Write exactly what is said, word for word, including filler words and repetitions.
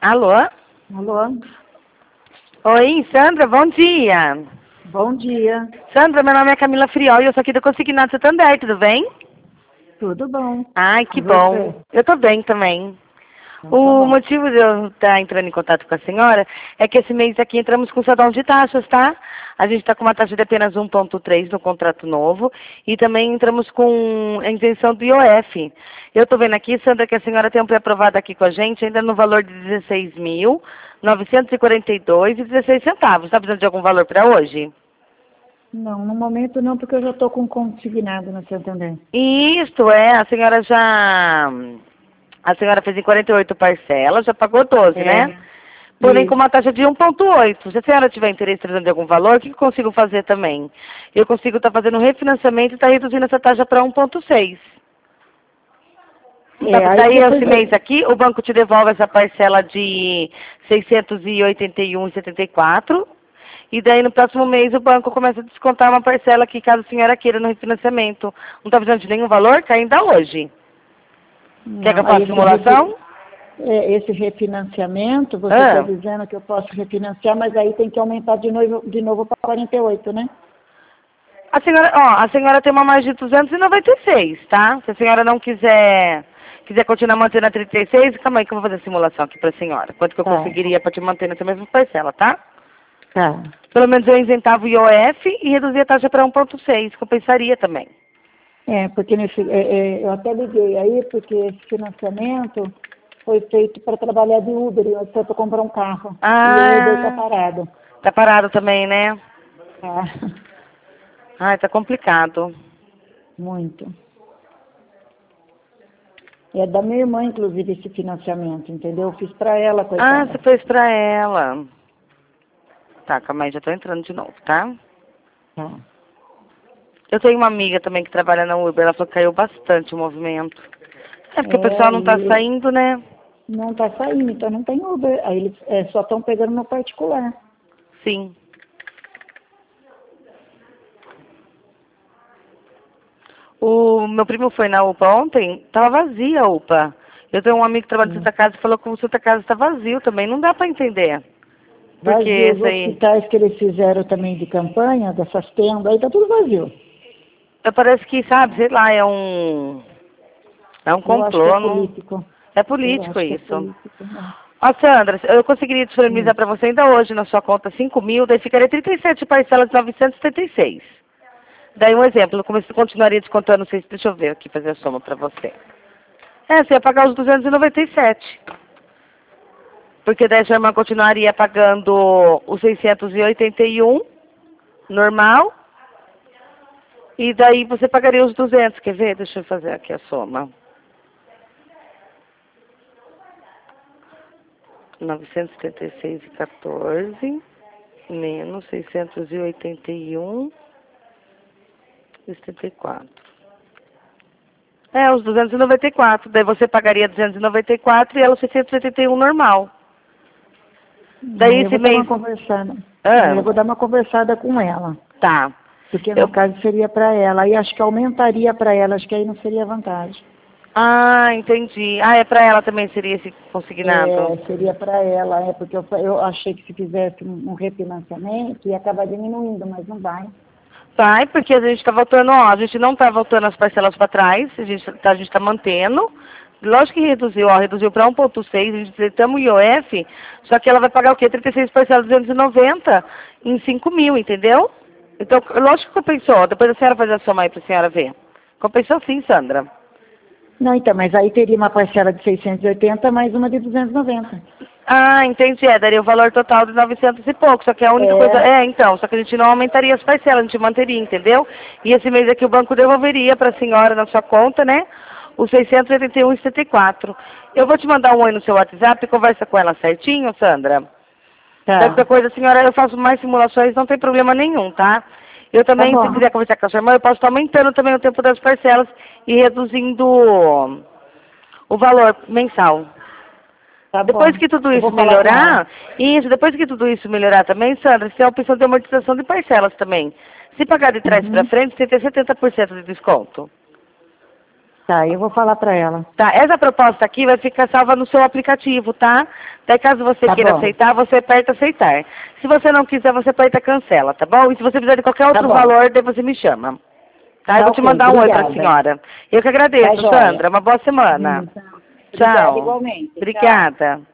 Alô? Alô? Oi, Sandra, bom dia. Bom dia. Sandra, meu nome é Camila Friol e eu sou aqui do Consignado Santander, tudo bem? Tudo bom. Ai, que E bom. você? Eu tô bem também. Então, tá O bom. motivo de eu estar entrando em contato com a senhora é que esse mês aqui entramos com salão de taxas, tá? A gente está com uma taxa de apenas um vírgula três no contrato novo e também entramos com a isenção do I O F. Eu estou vendo aqui, Sandra, que a senhora tem um pré-aprovado aqui com a gente, ainda no valor de dezesseis mil novecentos e quarenta e dois reais e dezesseis centavos. Está precisando de algum valor para hoje? Não, no momento não, porque eu já estou com consignado no Santander. Isto é, a senhora já... A senhora fez em quarenta e oito parcelas, já pagou doze, É. né? Porém, com Isso. uma taxa de um vírgula oito. Se a senhora tiver interesse precisando de algum valor, o que eu consigo fazer também? Eu consigo estar fazendo um refinanciamento e estar reduzindo essa taxa para um vírgula seis. É, aí Daí, depois esse mês eu... aqui, o banco te devolve essa parcela de seiscentos e oitenta e um reais e setenta e quatro centavos. E daí, no próximo mês, o banco começa a descontar uma parcela que, caso a senhora queira, no refinanciamento. Não está precisando de nenhum valor? Cai ainda hoje. Quer que eu Não, aí faça esse, refi- simulação? é, esse refinanciamento, você está Ah. dizendo que eu posso refinanciar, mas aí tem que aumentar de novo, de novo para quarenta e oito, né? A senhora, ó, a senhora tem uma margem de duzentos e noventa e seis, tá? Se a senhora não quiser, quiser continuar mantendo a trinta e seis, calma aí que eu vou fazer a simulação aqui pra senhora. Quanto que eu Tá, conseguiria pra te manter nessa mesma parcela, tá? tá. Pelo menos eu isentava o I O F e reduzia a taxa para um vírgula seis, compensaria também. É, porque nesse, é, é, eu até liguei aí, porque esse financiamento foi feito para trabalhar de Uber, eu até para comprar um carro. E o Uber está Ah, parado. tá parado também, né? Tá. Ai, tá complicado. Muito. É da minha irmã, inclusive, esse financiamento, entendeu? Eu fiz para ela, Ah, coitada. você fez pra ela. Tá, calma aí, já tô entrando de novo, tá? Tá. Eu tenho uma amiga também que trabalha na Uber, ela falou que caiu bastante o movimento. É porque o É, pessoal não tá e saindo, né? não está saindo, então não tem Uber. Aí eles é, só estão pegando no particular. Sim. O meu primo foi na UPA ontem, tava vazia a UPA. Eu tenho um amigo que trabalha em Sim. Santa Casa e falou que o Santa Casa está vazio também. Não dá pra entender. Porque Vazio, os esse aí... hospitais que eles fizeram também de campanha, dessas tendas, aí tá tudo vazio. Parece que, sabe, sei lá, é um... É um Eu acho que é complô, não... político. É Eu político acho que é isso. político, né? Ó, Sandra, eu conseguiria Hum. disponibilizar para você ainda hoje na sua conta cinco mil, daí ficaria trinta e sete parcelas de novecentos e setenta e seis. Daí um exemplo, eu comece- continuaria descontando, não sei se, deixa eu ver aqui, fazer a soma para você. É, você ia pagar os duzentos e noventa e sete. Porque daí a sua irmã continuaria pagando os seiscentos e oitenta e um, normal. E daí você pagaria os duzentos, quer ver? Deixa eu fazer aqui a soma. novecentos e setenta e seis e quatorze, menos seiscentos e oitenta e um e setenta e quatro. É, os duzentos e noventa e quatro. Daí você pagaria duzentos e noventa e quatro e ela seiscentos e oitenta e um normal. Daí Aí eu esse vou dar uma mês... conversada. Aí eu Ah, vou dar uma conversada com ela. tá. Porque Eu... no caso seria para ela. Aí acho que aumentaria para ela, acho que aí não seria vantagem. Ah, entendi. Ah, é pra ela também seria esse consignado. É, seria para ela, é porque eu, eu achei que se fizesse um, um refinanciamento ia acabar diminuindo, mas não vai. Vai, porque a gente está voltando, ó, a gente não está voltando as parcelas para trás, a gente está a gente tá mantendo. Lógico que reduziu, ó, reduziu para um vírgula seis, a gente tretamos o I O F, só que ela vai pagar o quê? trinta e seis parcelas de duzentos e noventa em cinco mil, entendeu? Então, lógico que compensou. Depois a senhora faz a soma aí para a senhora ver. Compensou sim, Sandra. Não, então, mas aí teria uma parcela de seiscentos e oitenta mais uma de duzentos e noventa. Ah, entendi. É, daria o valor total de novecentos e pouco. Só que a única coisa... É, É, então, só que a gente não aumentaria as parcelas, a gente manteria, entendeu? E esse mês aqui o banco devolveria para a senhora na sua conta, né? Os seiscentos e oitenta e um e setenta e quatro. Eu vou te mandar um oi no seu WhatsApp, conversa com ela certinho, Sandra. Da outra tá, coisa, senhora, eu faço mais simulações, não tem problema nenhum, tá? Eu tá também, se bom, quiser conversar com a sua irmã, eu posso estar aumentando também o tempo das parcelas e reduzindo o valor mensal. tá Depois bom. que tudo Eu isso vou falar com ela. melhorar, isso, depois que tudo isso melhorar também, Sandra, você tem a opção de amortização de parcelas também. Se pagar de trás para Uhum. frente, você tem setenta por cento de desconto. Tá, eu vou falar pra ela. Tá, essa proposta aqui vai ficar salva no seu aplicativo, tá? Daí caso você Tá queira bom. aceitar, você aperta aceitar. Se você não quiser, você aperta cancela, tá bom? E se você precisar de qualquer outro bom. valor, daí você me chama. Tá? Tá, Eu vou te ok, mandar um oi pra obrigada. senhora. Eu que agradeço, Tá joia. Sandra. Uma boa semana. Hum, tá. Tchau. Obrigada igualmente. Tchau. Obrigada.